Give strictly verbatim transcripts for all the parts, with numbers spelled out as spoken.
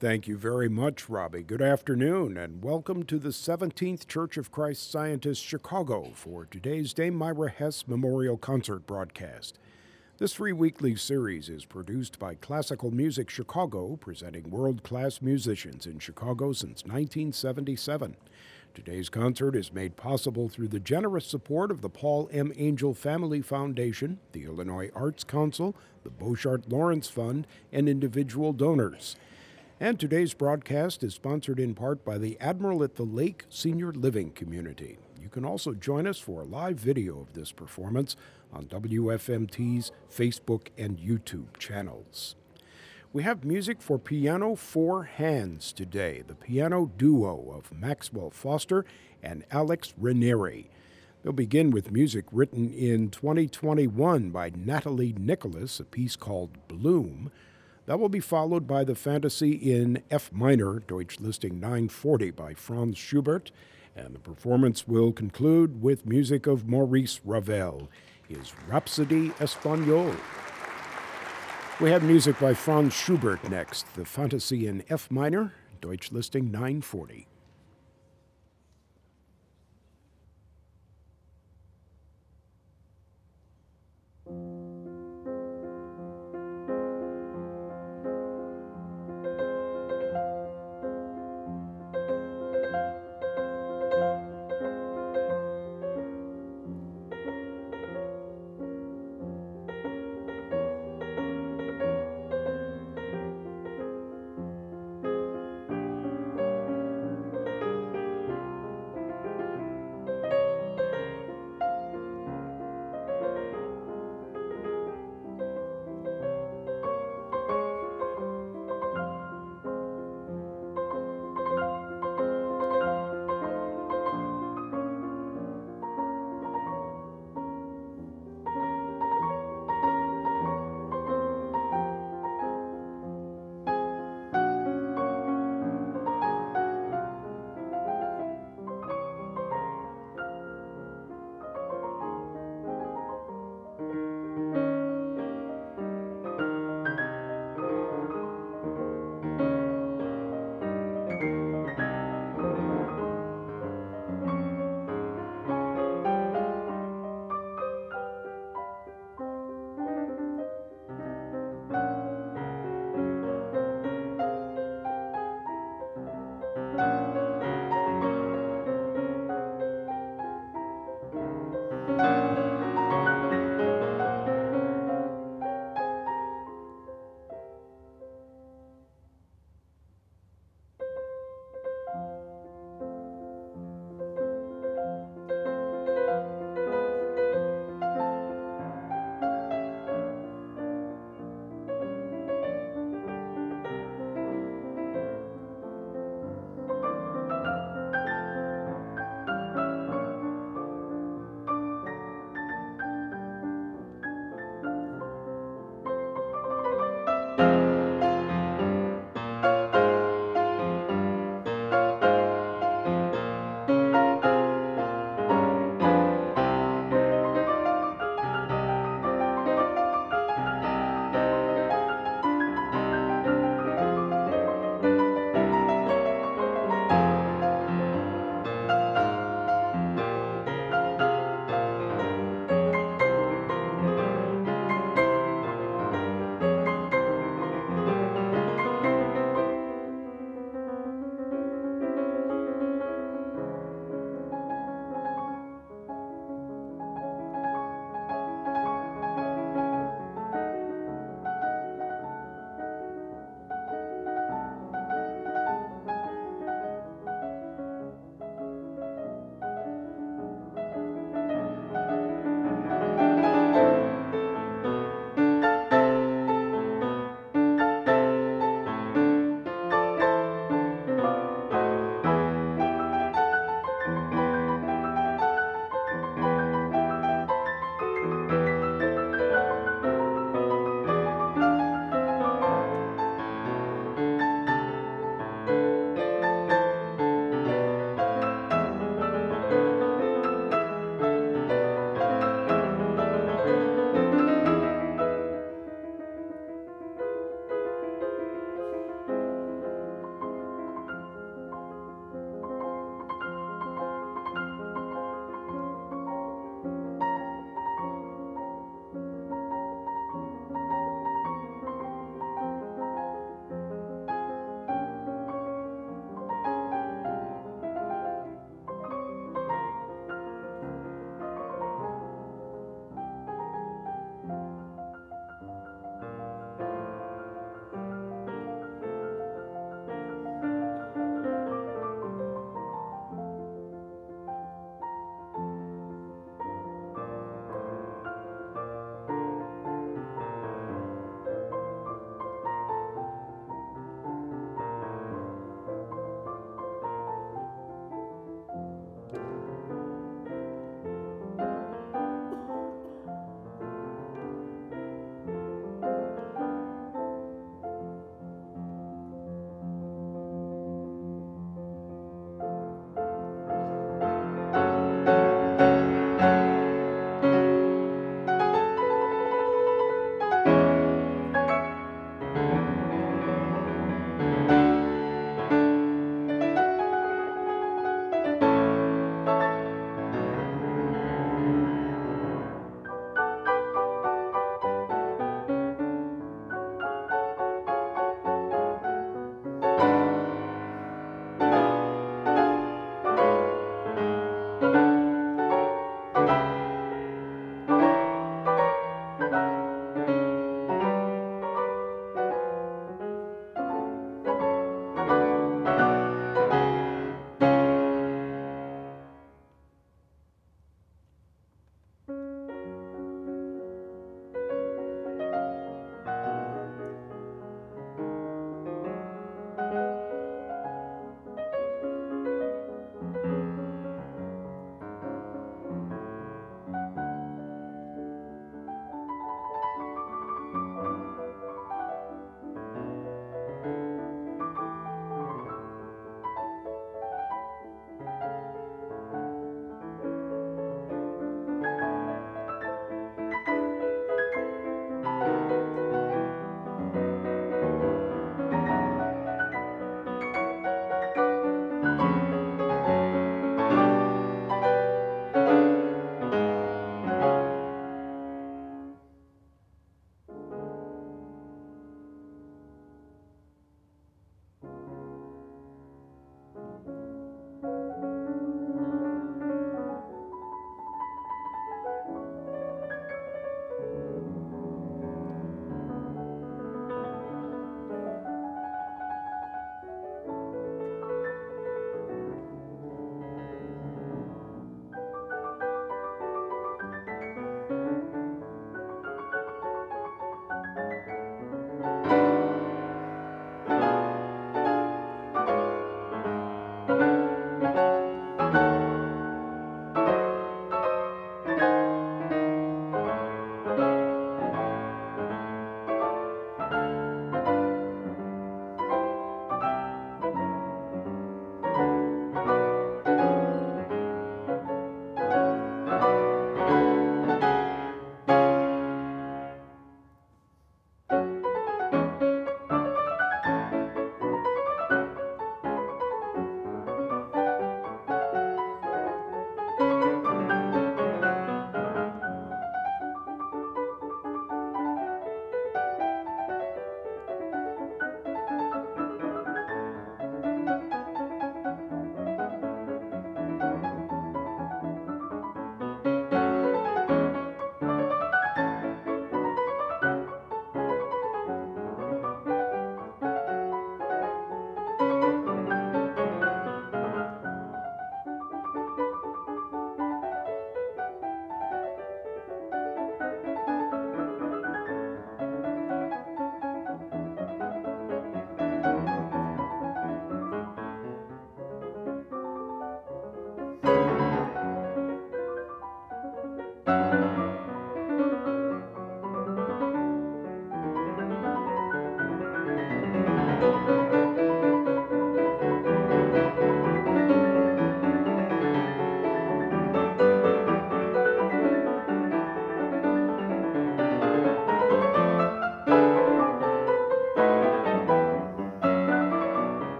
Thank you very much, Robbie. Good afternoon, and welcome to the seventeenth Church of Christ Scientist Chicago for today's Dame Myra Hess Memorial Concert broadcast. This free weekly series is produced by Classical Music Chicago, presenting world-class musicians in Chicago since nineteen seventy-seven. Today's concert is made possible through the generous support of the Paul M. Angel Family Foundation, the Illinois Arts Council, the Beauchart Lawrence Fund, and individual donors. And today's broadcast is sponsored in part by the Admiral at the Lake Senior Living Community. You can also join us for a live video of this performance on W F M T's Facebook and YouTube channels. We have music for piano four hands today, the piano duo of Maxwell Foster and Alex Ranieri. They'll begin with music written in twenty twenty-one by Natalie Nicholas, a piece called Bloom. That will be followed by the Fantasy in F minor, Deutsch Listing nine forty by Franz Schubert, and the performance will conclude with music of Maurice Ravel, his Rhapsody Espagnole. We have music by Franz Schubert next, the Fantasy in F minor, Deutsch Listing nine forty.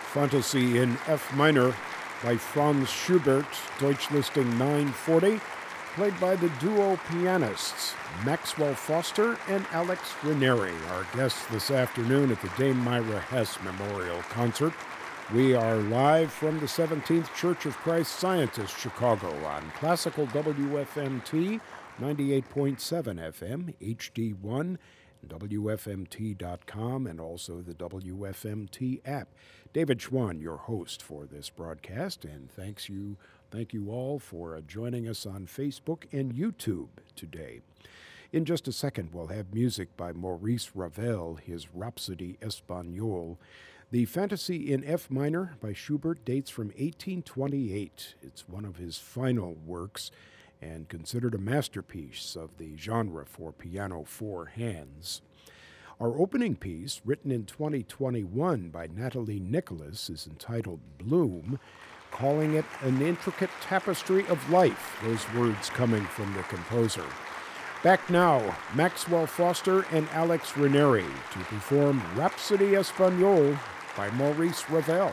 Fantasy in F minor by Franz Schubert, Deutsch listing nine forty, played by the duo pianists Maxwell Foster and Alex Ranieri, our guests this afternoon at the Dame Myra Hess Memorial Concert. We are live from the seventeenth Church of Christ Scientist, Chicago, on Classical W F M T, ninety-eight point seven F M, H D one, W F M T dot com, and also the W F M T app. David Schwann, your host for this broadcast, and thanks you, thank you all for uh, joining us on Facebook and YouTube today. In just a second, we'll have music by Maurice Ravel, his Rhapsody Espagnole. The Fantasy in F minor by Schubert dates from eighteen twenty-eight. It's one of his final works and considered a masterpiece of the genre for piano four hands. Our opening piece, written in twenty twenty-one by Natalie Nicholas, is entitled Bloom, calling it an intricate tapestry of life, those words coming from the composer. Back now, Maxwell Foster and Alex Ranieri to perform Rhapsody Espagnole by Maurice Ravel.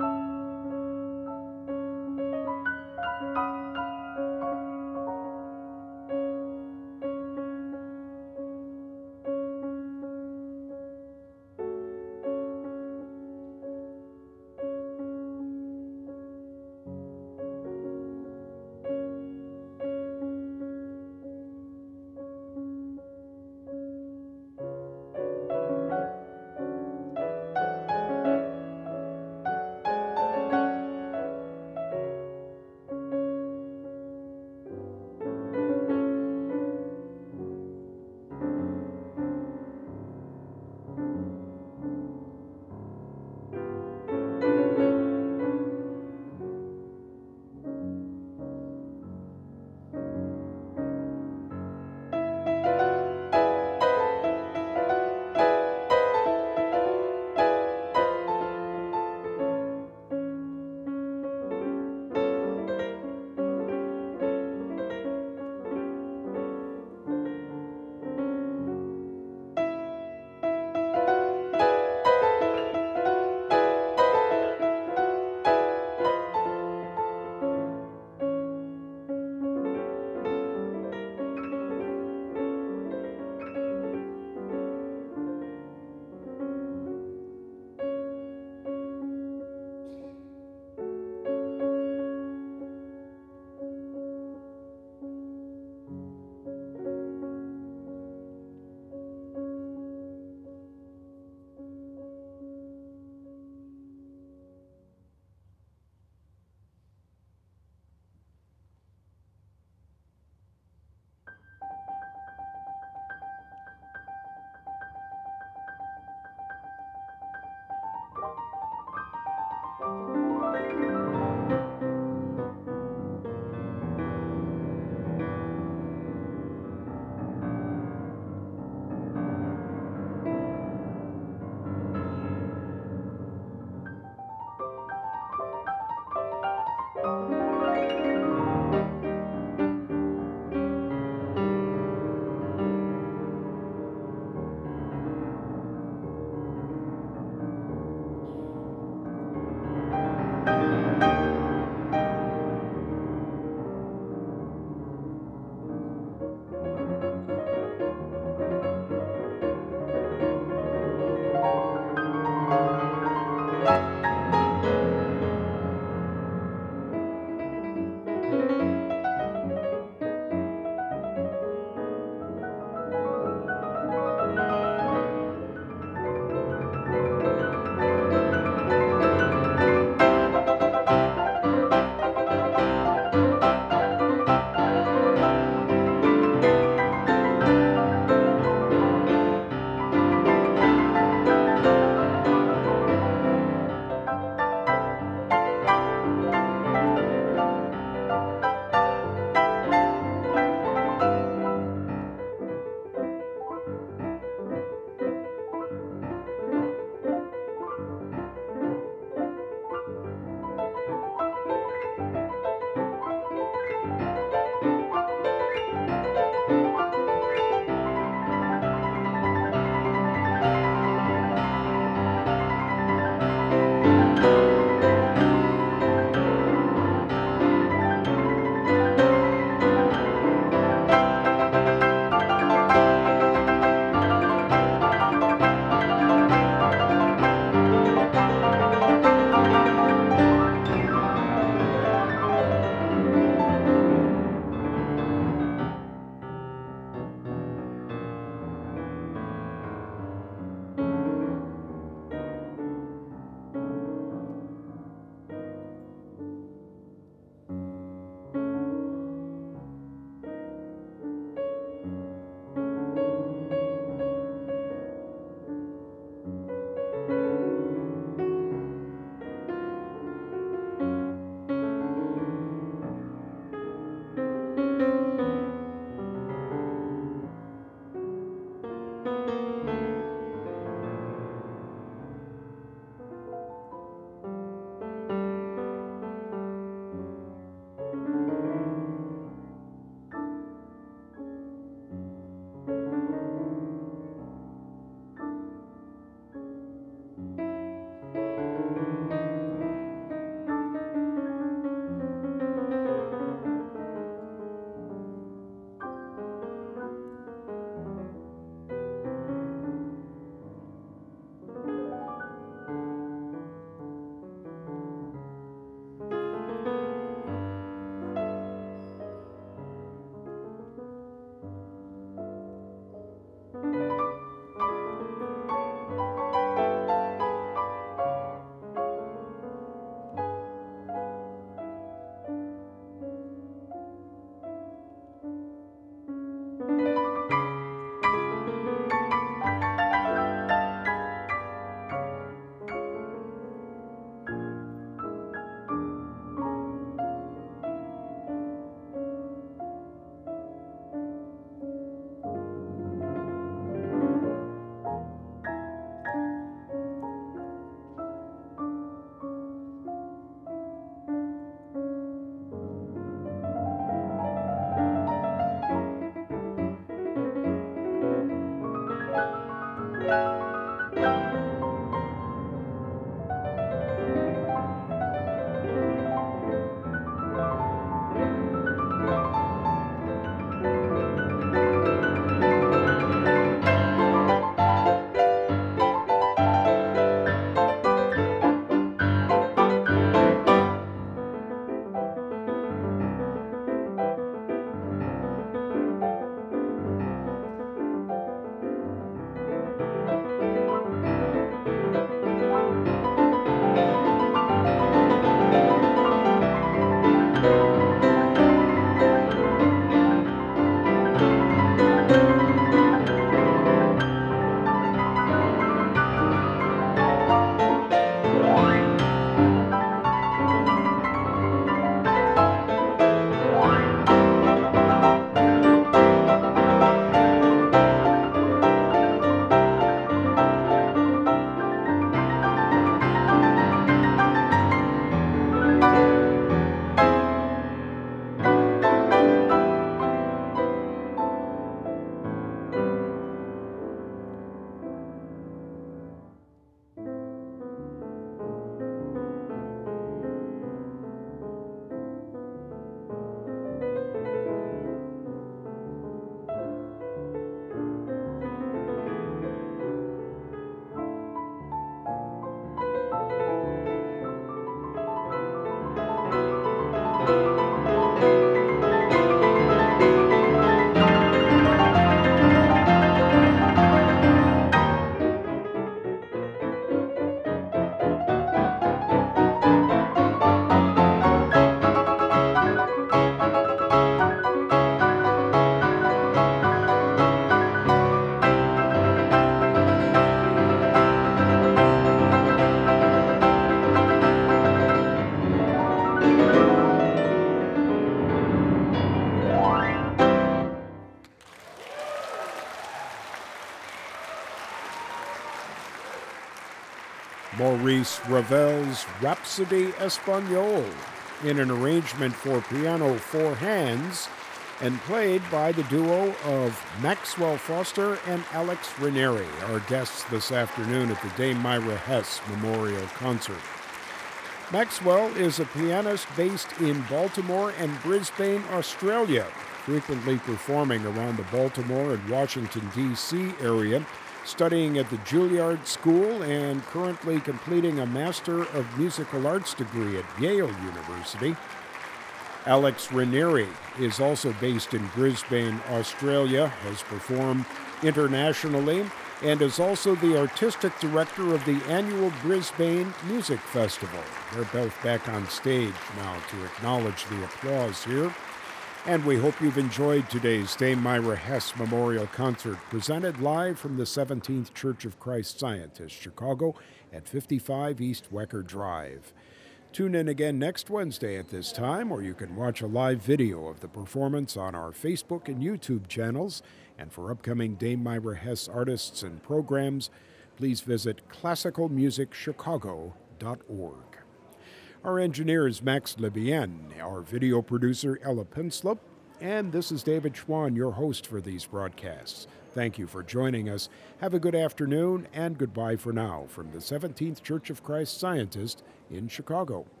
Maurice Ravel's Rhapsody Espagnole, in an arrangement for piano four hands, and played by the duo of Maxwell Foster and Alex Ranieri, our guests this afternoon at the Dame Myra Hess Memorial Concert. Maxwell is a pianist based in Baltimore and Brisbane, Australia, frequently performing around the Baltimore and Washington, D C area, studying at the Juilliard School and currently completing a Master of Musical Arts degree at Yale University. Alex Ranieri is also based in Brisbane, Australia, has performed internationally, and is also the artistic director of the annual Brisbane Music Festival. They're both back on stage now to acknowledge the applause here. And we hope you've enjoyed today's Dame Myra Hess Memorial Concert, presented live from the seventeenth Church of Christ Scientist, Chicago, at fifty-five East Wecker Drive. Tune in again next Wednesday at this time, or you can watch a live video of the performance on our Facebook and YouTube channels. And for upcoming Dame Myra Hess artists and programs, please visit classical music chicago dot org. Our engineer is Max Libien, our video producer Ella Pinslop, and this is David Schwann, your host for these broadcasts. Thank you for joining us. Have a good afternoon, and goodbye for now from the seventeenth Church of Christ Scientist in Chicago.